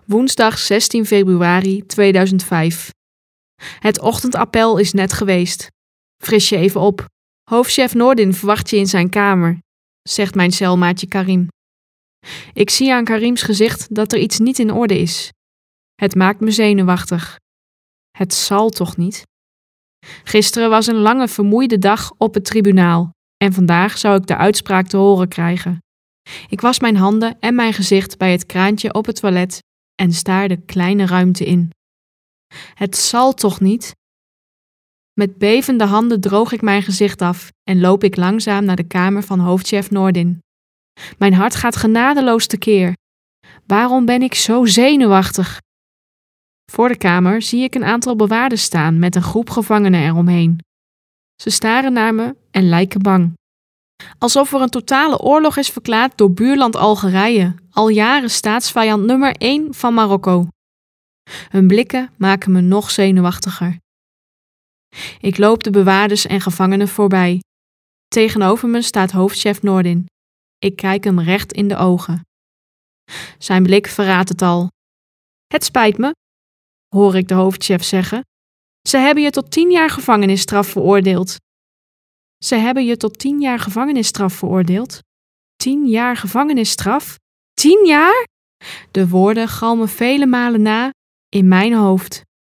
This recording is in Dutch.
Woensdag 16 februari 2005. Het ochtendappel is net geweest. Fris je even op. Hoofdchef Noordin verwacht je in zijn kamer, zegt mijn celmaatje Karim. Ik zie aan Karims gezicht dat er iets niet in orde is. Het maakt me zenuwachtig. Het zal toch niet? Gisteren was een lange, vermoeide dag op het tribunaal en vandaag zou ik de uitspraak te horen krijgen. Ik was mijn handen en mijn gezicht bij het kraantje op het toilet en staarde kleine ruimte in. Het zal toch niet? Met bevende handen droog ik mijn gezicht af en loop ik langzaam naar de kamer van hoofdchef Noordin. Mijn hart gaat genadeloos tekeer. Waarom ben ik zo zenuwachtig? Voor de kamer zie ik een aantal bewaarders staan met een groep gevangenen eromheen. Ze staren naar me en lijken bang. Alsof er een totale oorlog is verklaard door buurland Algerije, al jaren staatsvijand nummer 1 van Marokko. Hun blikken maken me nog zenuwachtiger. Ik loop de bewaarders en gevangenen voorbij. Tegenover me staat hoofdchef Noordin. Ik kijk hem recht in de ogen. Zijn blik verraadt het al. Het spijt me, hoor ik de hoofdchef zeggen. Ze hebben je tot 10 jaar gevangenisstraf veroordeeld. Ze hebben je tot 10 jaar gevangenisstraf veroordeeld? 10 jaar gevangenisstraf? 10 jaar? De woorden galmen vele malen na in mijn hoofd.